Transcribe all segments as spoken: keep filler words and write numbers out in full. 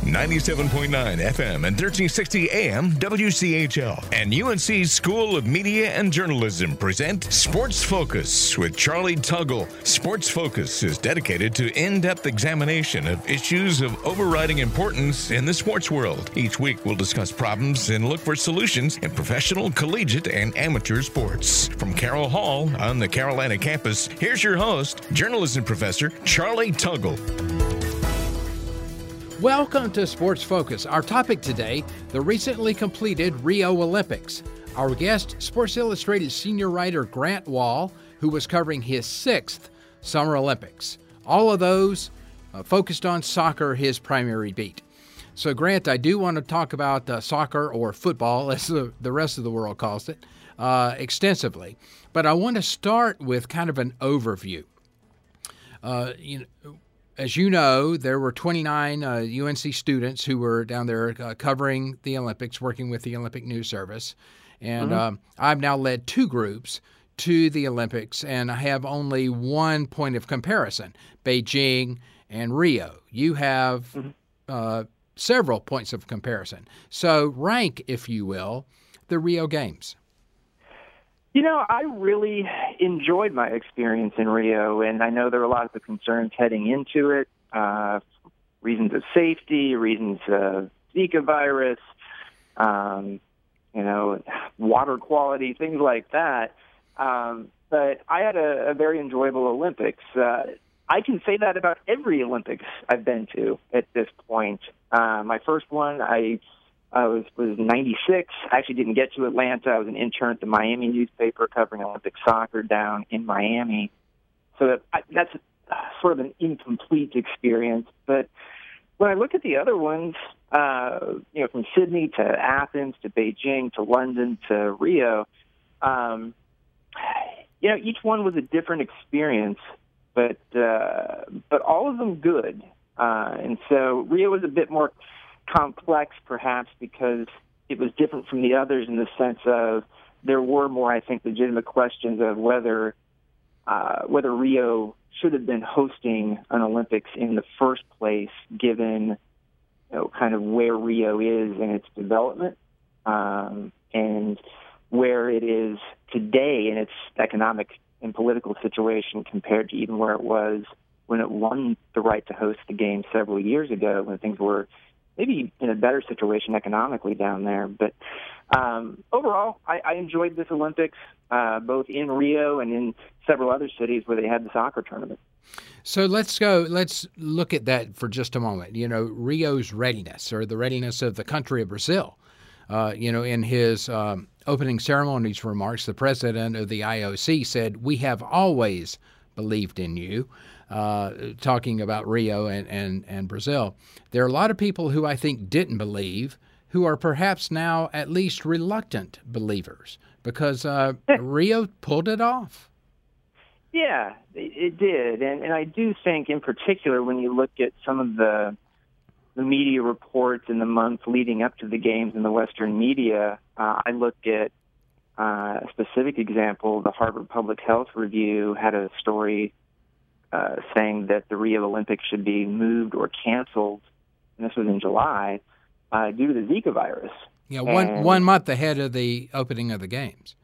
ninety-seven point nine F M and thirteen sixty A M W C H L and U N C's School of Media and Journalism present Sports Focus with Charlie Tuggle. Sports Focus is dedicated to in-depth examination of issues of overriding importance in the sports world. Each week we'll discuss problems and look for solutions in professional, collegiate, and amateur sports. From Carroll Hall on the Carolina campus, here's your host, journalism professor Charlie Tuggle. Welcome to Sports Focus. Our topic today, the recently completed Rio Olympics. Our guest, Sports Illustrated senior writer Grant Wahl, who was covering his sixth Summer Olympics. All of those uh, focused on soccer, his primary beat. So, Grant, I do want to talk about uh, soccer, or football, as the, the rest of the world calls it, uh, extensively. But I want to start with kind of an overview. Uh, you know, As you know, there were twenty-nine uh, U N C students who were down there uh, covering the Olympics, working with the Olympic News Service. And mm-hmm. um, I've now led two groups to the Olympics, and I have only one point of comparison, Beijing and Rio. You have mm-hmm. uh, several points of comparison. So rank, if you will, the Rio Games. You know, I really enjoyed my experience in Rio, and I know there were lots of concerns heading into it, uh, reasons of safety, reasons of Zika virus, um, you know, water quality, things like that. Um, but I had a, a very enjoyable Olympics. Uh, I can say that about every Olympics I've been to at this point. Uh, my first one, I... I was was ninety-six. I actually didn't get to Atlanta. I was an intern at the Miami newspaper covering Olympic soccer down in Miami. So that, I, that's a, sort of an incomplete experience. But when I look at the other ones, uh, you know, from Sydney to Athens to Beijing to London to Rio, um, you know, each one was a different experience, but uh, but all of them good. Uh, and so Rio was a bit more complex, perhaps, because it was different from the others in the sense of there were more, I think, legitimate questions of whether uh, whether Rio should have been hosting an Olympics in the first place, given, you know, kind of where Rio is in its development um, and where it is today in its economic and political situation compared to even where it was when it won the right to host the Games several years ago, when things were maybe in a better situation economically down there. But um, overall, I, I enjoyed this Olympics, uh, both in Rio and in several other cities where they had the soccer tournament. So let's go, let's look at that for just a moment. You know, Rio's readiness, or the readiness of the country of Brazil. Uh, you know, in his um, opening ceremonies remarks, the president of the I O C said, "We have always believed in you," uh, talking about Rio and, and, and Brazil. There are a lot of people who I think didn't believe, who are perhaps now at least reluctant believers, because uh, Rio pulled it off. Yeah, it, it did. And, and I do think in particular when you look at some of the the media reports in the months leading up to the Games in the Western media, uh, I look at uh, a specific example. The Harvard Public Health Review had a story Uh, saying that the Rio Olympics should be moved or canceled, and this was in July, uh, due to the Zika virus. Yeah, one and, one month ahead of the opening of the Games.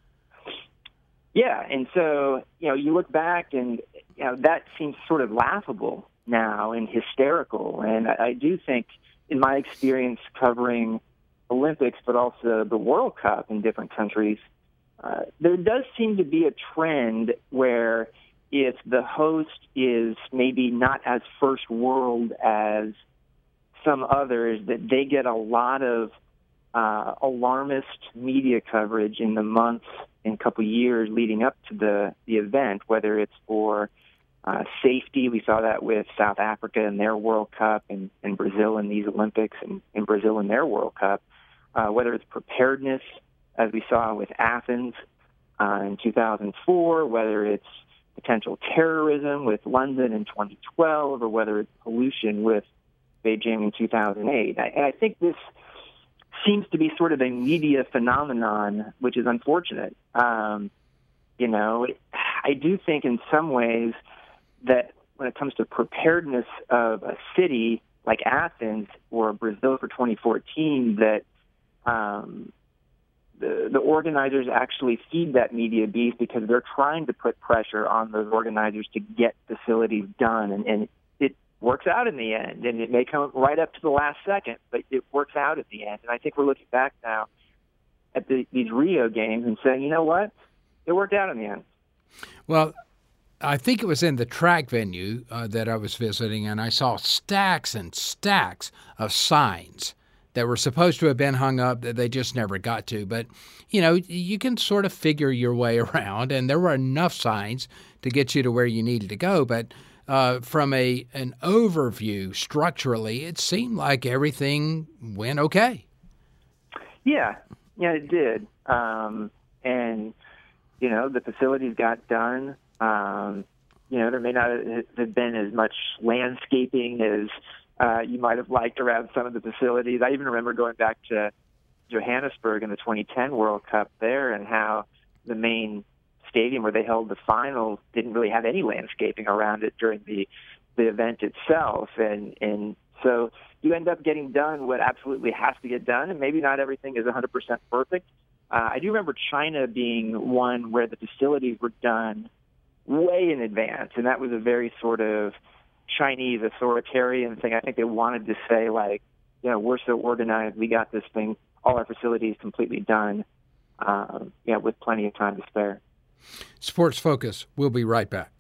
Yeah, and so, you know, you look back and, you know, that seems sort of laughable now and hysterical. And I, I do think, in my experience covering Olympics, but also the World Cup in different countries, uh, there does seem to be a trend where if the host is maybe not as first world as some others, that they get a lot of uh, alarmist media coverage in the months and couple years leading up to the, the event, whether it's for uh, safety. We saw that with South Africa in their World Cup, and, and Brazil in these Olympics, and, and Brazil in their World Cup, uh, whether it's preparedness, as we saw with Athens uh, in two thousand four, whether it's potential terrorism with London in twenty twelve, or whether it's pollution with Beijing in two thousand eight. And I think this seems to be sort of a media phenomenon, which is unfortunate. Um, you know, I do think in some ways that when it comes to preparedness of a city like Athens or Brazil for twenty fourteen that um, the, the organizers actually feed that media beast because they're trying to put pressure on those organizers to get facilities done. And, and it works out in the end. And it may come right up to the last second, but it works out at the end. And I think we're looking back now at the, these Rio games and saying, you know what? It worked out in the end. Well, I think it was in the track venue uh, that I was visiting, and I saw stacks and stacks of signs that were supposed to have been hung up that they just never got to. But, you know, you can sort of figure your way around, and there were enough signs to get you to where you needed to go. But uh, from a an overview, structurally, it seemed like everything went okay. Yeah, yeah, it did. Um, and, you know, the facilities got done. Um, you know, there may not have been as much landscaping as uh, you might have liked around some of the facilities. I even remember going back to Johannesburg in the twenty ten World Cup there and how the main stadium where they held the finals didn't really have any landscaping around it during the the event itself. And, and so you end up getting done what absolutely has to get done, and maybe not everything is one hundred percent perfect. Uh, I do remember China being one where the facilities were done way in advance, and that was a very sort of Chinese authoritarian thing. I think they wanted to say, like, you know, we're so organized, we got this thing, all our facilities completely done, um, yeah, with plenty of time to spare. Sports Focus. We'll be right back.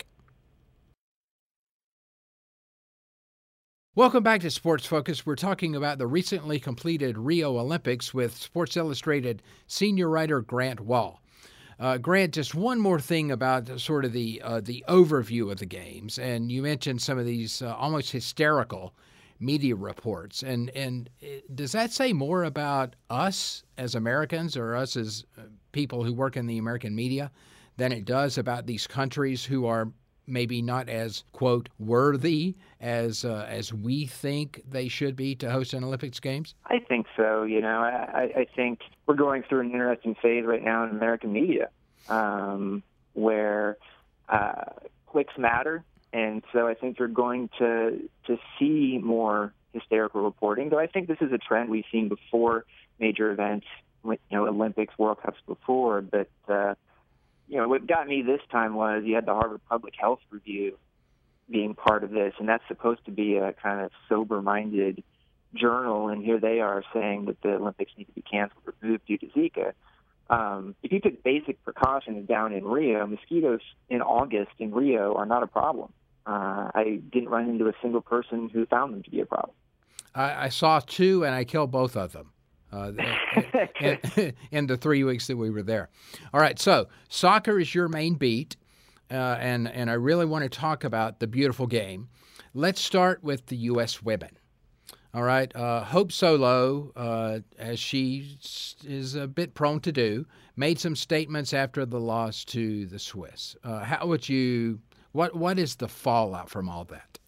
Welcome back to Sports Focus. We're talking about the recently completed Rio Olympics with Sports Illustrated senior writer Grant Wahl. Uh, Grant, just one more thing about sort of the uh, the overview of the games, and you mentioned some of these uh, almost hysterical media reports, and and does that say more about us as Americans or us as people who work in the American media than it does about these countries who are maybe not as, quote, worthy as uh, as we think they should be to host an Olympics Games? I think so. You know, I, I think we're going through an interesting phase right now in American media um, where uh, clicks matter. And so I think you're going to to see more hysterical reporting, though I think this is a trend we've seen before major events, you know, Olympics, World Cups before. But, uh, you know, what got me this time was you had the Harvard Public Health Review being part of this, and that's supposed to be a kind of sober-minded journal, and here they are saying that the Olympics need to be canceled or moved due to Zika. Um, if you took basic precautions down in Rio, mosquitoes in August in Rio are not a problem. Uh, I didn't run into a single person who found them to be a problem. I, I saw two, and I killed both of them uh, in, in the three weeks that we were there. All right, so soccer is your main beat, uh, and, and I really want to talk about the beautiful game. Let's start with the U S women. All right, uh, Hope Solo, uh, as she is a bit prone to do, made some statements after the loss to the Swiss. Uh, how would you, what what is the fallout from all that?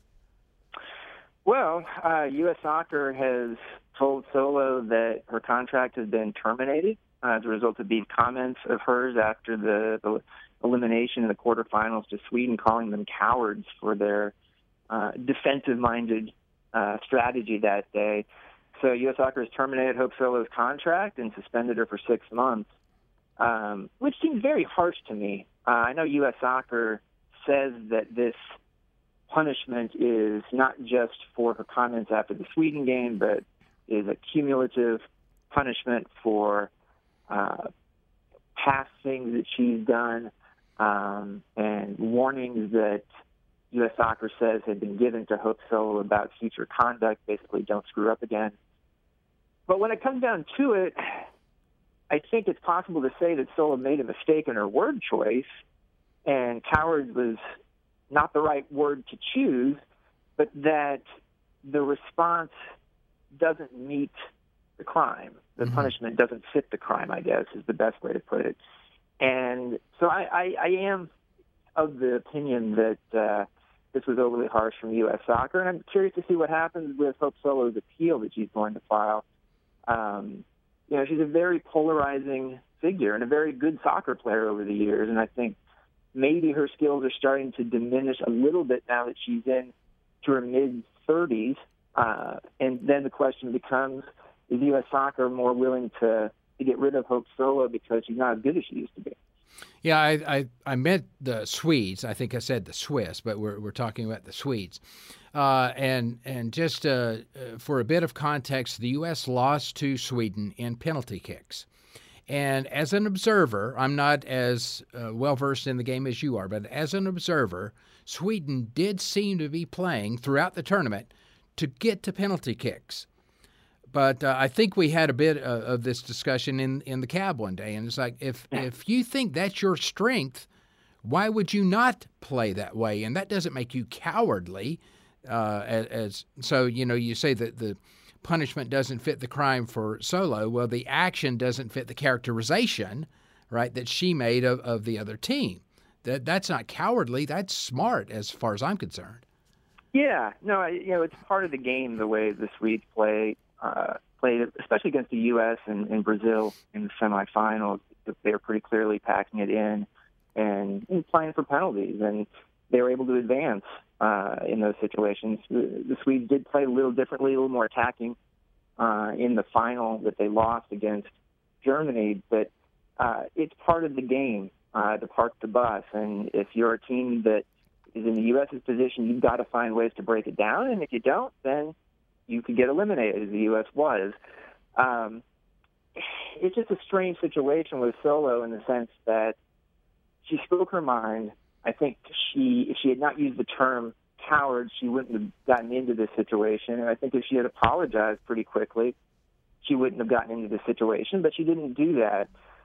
Well, uh, U S Soccer has told Solo that her contract has been terminated uh, as a result of these comments of hers after the, the elimination in the quarterfinals to Sweden, calling them cowards for their uh, defensive-minded Uh, strategy that day. So U S Soccer has terminated Hope Solo's contract and suspended her for six months, um, which seems very harsh to me. Uh, I know U S Soccer says that this punishment is not just for her comments after the Sweden game, but is a cumulative punishment for uh, past things that she's done um, and warnings that U S Soccer says had been given to Hope Solo about future conduct, basically don't screw up again. But when it comes down to it, I think it's possible to say that Solo made a mistake in her word choice, and coward was not the right word to choose, but that the response doesn't meet the crime. The mm-hmm. punishment doesn't fit the crime, I guess, is the best way to put it. And so I, I, I am of the opinion that uh, this was overly harsh from U S Soccer, and I'm curious to see what happens with Hope Solo's appeal that she's going to file. Um, you know, she's a very polarizing figure and a very good soccer player over the years, and I think maybe her skills are starting to diminish a little bit now that she's in to her mid-thirties, Uh, and then the question becomes, is U S Soccer more willing to, to get rid of Hope Solo because she's not as good as she used to be? Yeah, I, I, I meant the Swedes. I think I said the Swiss, but we're we're talking about the Swedes. Uh, and and just uh, uh, for a bit of context, the U S lost to Sweden in penalty kicks. And as an observer, I'm not as uh, well-versed in the game as you are, but as an observer, Sweden did seem to be playing throughout the tournament to get to penalty kicks. But uh, I think we had a bit uh, of this discussion in, in the cab one day, and it's like, if if you think that's your strength, why would you not play that way? And that doesn't make you cowardly. Uh, as, as so, you know, you say that the punishment doesn't fit the crime for Solo. Well, the action doesn't fit the characterization, right, that she made of, of the other team. That that's not cowardly. That's smart, as far as I'm concerned. Yeah, no, you know, it's part of the game the way the Swedes play. Uh, played, especially against the U S and, and Brazil in the semifinals. They're pretty clearly packing it in and, and playing for penalties, and they were able to advance uh, in those situations. The, the Swedes did play a little differently, a little more attacking uh, in the final that they lost against Germany, but uh, it's part of the game uh, to park the bus, and if you're a team that is in the U S's position, you've got to find ways to break it down, and if you don't, then you could get eliminated, as the U S was. Um, it's just a strange situation with Solo in the sense that she spoke her mind. I think she, if she had not used the term coward, she wouldn't have gotten into this situation. And I think if she had apologized pretty quickly, she wouldn't have gotten into this situation. But she didn't do that.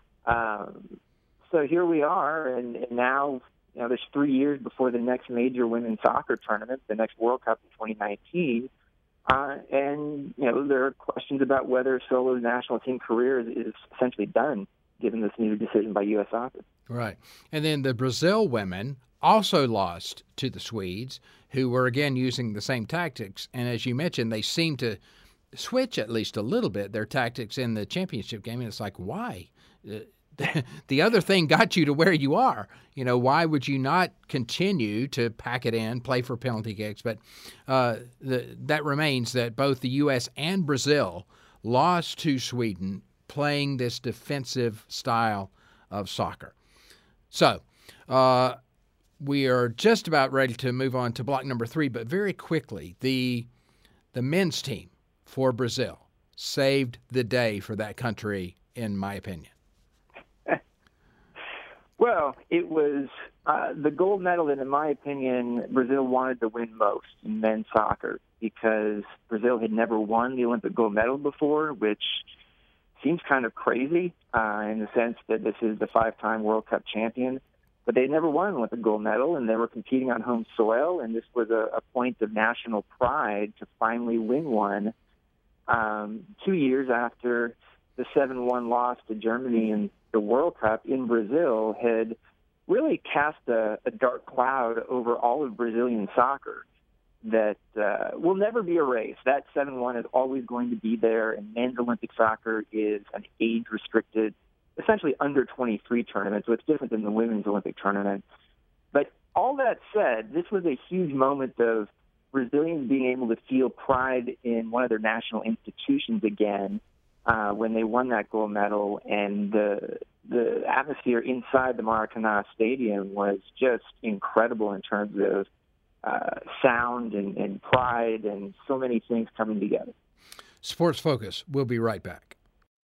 Um, so here we are, and, and now you know there's three years before the next major women's soccer tournament, the next World Cup in twenty nineteen. Uh, and, you know, there are questions about whether Solo's national team career is, is essentially done, given this new decision by U S Soccer. Right. And then the Brazil women also lost to the Swedes, who were, again, using the same tactics. And as you mentioned, they seem to switch at least a little bit their tactics in the championship game. And it's like, why? Uh, the other thing got you to where you are. You know, why would you not continue to pack it in, play for penalty kicks? But uh, the, that remains that both the U S and Brazil lost to Sweden playing this defensive style of soccer. So uh, we are just about ready to move on to block number three, but very quickly, the the men's team for Brazil saved the day for that country, in my opinion. Well, it was uh, the gold medal that, in my opinion, Brazil wanted to win most in men's soccer, because Brazil had never won the Olympic gold medal before, which seems kind of crazy uh, in the sense that this is the five-time World Cup champion. But they never won with a gold medal, and they were competing on home soil, and this was a, a point of national pride to finally win one um, two years after the seven one loss to Germany in the World Cup in Brazil had really cast a, a dark cloud over all of Brazilian soccer that uh, will never be erased. That seven one is always going to be there, and men's Olympic soccer is an age-restricted, essentially under twenty-three tournament, so it's different than the women's Olympic tournament. But all that said, this was a huge moment of Brazilians being able to feel pride in one of their national institutions again, Uh, when they won that gold medal, and the the atmosphere inside the Maracanã Stadium was just incredible in terms of uh, sound and, and pride and so many things coming together. Sports Focus. We'll be right back.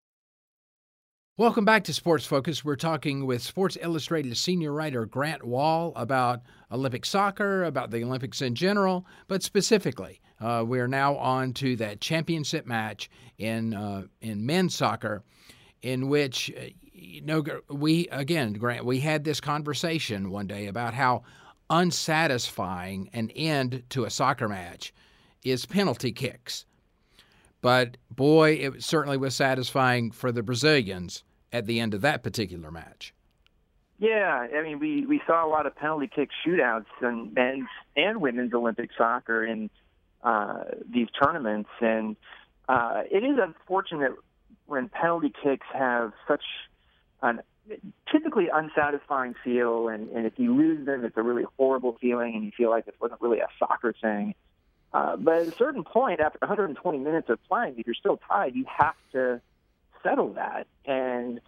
Welcome back to Sports Focus. We're talking with Sports Illustrated senior writer Grant Wahl about Olympic soccer, about the Olympics in general, but specifically, uh, we are now on to that championship match in uh, in men's soccer, in which, uh, you know, we, again, Grant, we had this conversation one day about how unsatisfying an end to a soccer match is penalty kicks. But, boy, it certainly was satisfying for the Brazilians at the end of that particular match. Yeah, I mean, we, we saw a lot of penalty kick shootouts in men's and women's Olympic soccer in uh, these tournaments, and uh, it is unfortunate when penalty kicks have such an typically unsatisfying feel, and, and if you lose them, it's a really horrible feeling, and you feel like it wasn't really a soccer thing. Uh, but at a certain point, after one hundred twenty minutes of playing, if you're still tied, you have to settle that. And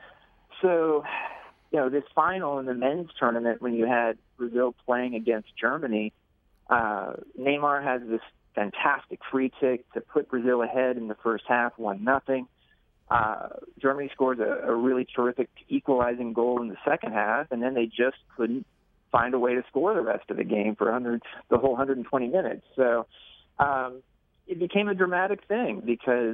so, you know, this final in the men's tournament, when you had Brazil playing against Germany, uh, Neymar has this fantastic free kick to put Brazil ahead in the first half, one nothing. Uh, Germany scores a, a really terrific equalizing goal in the second half, and then they just couldn't find a way to score the rest of the game for one hundred, the whole one hundred twenty minutes. So um, it became a dramatic thing because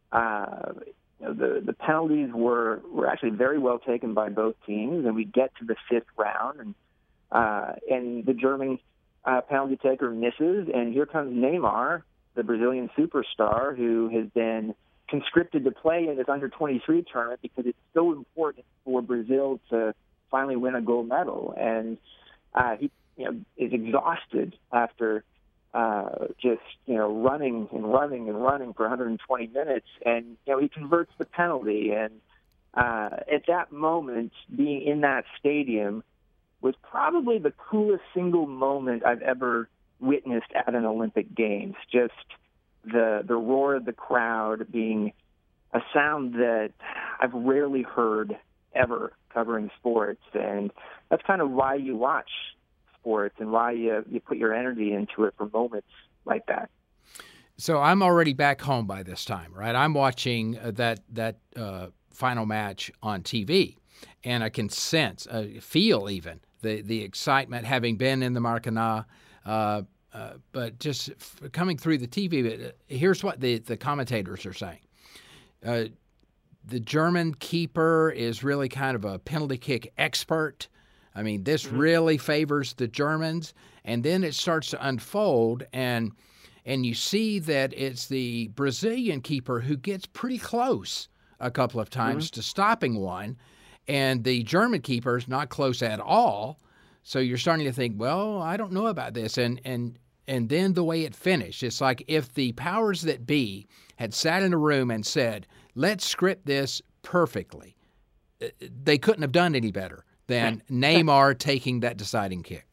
uh, you know, the the penalties were were actually very well taken by both teams, and we get to the fifth round, and uh, and the German uh, penalty taker misses, and here comes Neymar, the Brazilian superstar, who has been conscripted to play in this under twenty-three tournament because it's so important for Brazil to finally win a gold medal. And uh, he, you know, is exhausted after uh, just, you know, running and running and running for one hundred twenty minutes. And, you know, he converts the penalty. And uh, at that moment, being in that stadium was probably the coolest single moment I've ever witnessed at an Olympic Games. Just the the roar of the crowd being a sound that I've rarely heard ever covering sports. And that's kind of why you watch sports and why you, you put your energy into it for moments like that. So I'm already back home by this time, right? I'm watching uh, that, that uh, final match on T V, and I can sense, uh, feel even, the, the excitement having been in the Maracanã. Uh, Uh, but just f- coming through the T V, uh, here's what the, the commentators are saying. Uh, the German keeper is really kind of a penalty kick expert. I mean, this mm-hmm. really favors the Germans. And then it starts to unfold, and and you see that it's the Brazilian keeper who gets pretty close a couple of times mm-hmm. to stopping one, and the German keeper is not close at all. So you're starting to think, well, I don't know about this. And and and then the way it finished, it's like if the powers that be had sat in a room and said, let's script this perfectly, they couldn't have done any better than Neymar taking that deciding kick.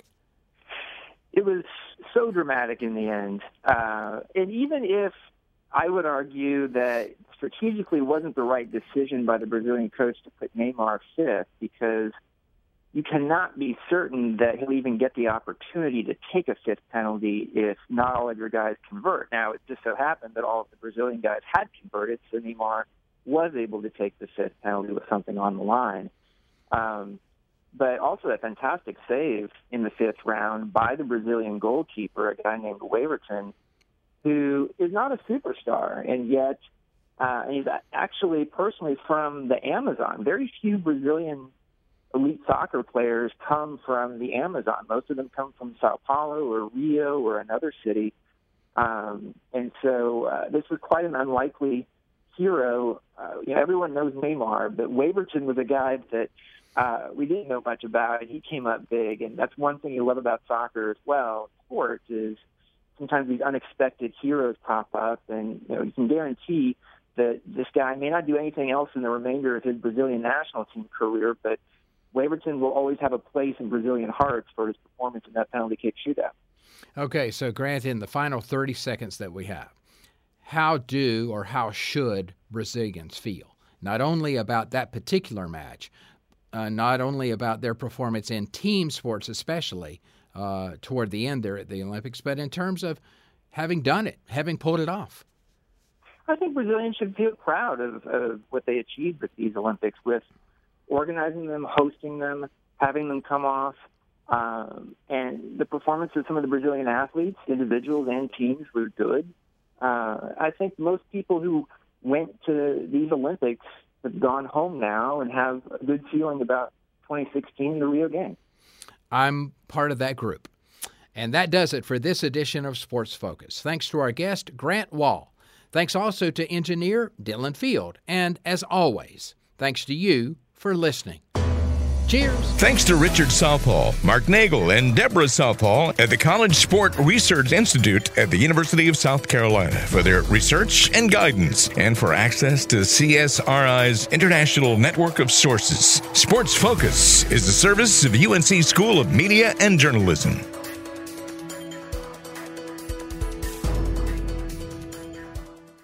It was so dramatic in the end. Uh, and even if I would argue that strategically wasn't the right decision by the Brazilian coach to put Neymar fifth, because you cannot be certain that he'll even get the opportunity to take a fifth penalty if not all of your guys convert. Now, it just so happened that all of the Brazilian guys had converted, so Neymar was able to take the fifth penalty with something on the line. Um, but also a fantastic save in the fifth round by the Brazilian goalkeeper, a guy named Waverton, who is not a superstar, and yet uh, he's actually personally from the Amazon. Very few Brazilian elite soccer players come from the Amazon. Most of them come from Sao Paulo or Rio or another city. Um, and so uh, this was quite an unlikely hero. Uh, you know, everyone knows Neymar, but Waverton was a guy that uh, we didn't know much about, and he came up big. And that's one thing you love about soccer as well, sports, is sometimes these unexpected heroes pop up, and you know you can guarantee that this guy may not do anything else in the remainder of his Brazilian national team career, but Waverton will always have a place in Brazilian hearts for his performance in that penalty kick shootout. Okay, so Grant, in the final thirty seconds that we have, how do or how should Brazilians feel? Not only about that particular match, uh, not only about their performance in team sports especially uh, toward the end there at the Olympics, but in terms of having done it, having pulled it off. I think Brazilians should feel proud of, of what they achieved with these Olympics, with organizing them, hosting them, having them come off, um, and the performance of some of the Brazilian athletes, individuals and teams, were good. Uh, I think most people who went to these Olympics have gone home now and have a good feeling about twenty sixteen, the Rio Games. I'm part of that group. And that does it for this edition of Sports Focus. Thanks to our guest, Grant Wahl. Thanks also to engineer Dylan Field. And as always, thanks to you for listening. Cheers. Thanks to Richard Southall, Mark Nagel, and Deborah Southall at the College Sport Research Institute at the University of South Carolina for their research and guidance, and for access to C S R I's international network of sources. Sports Focus is a service of U N C School of Media and Journalism.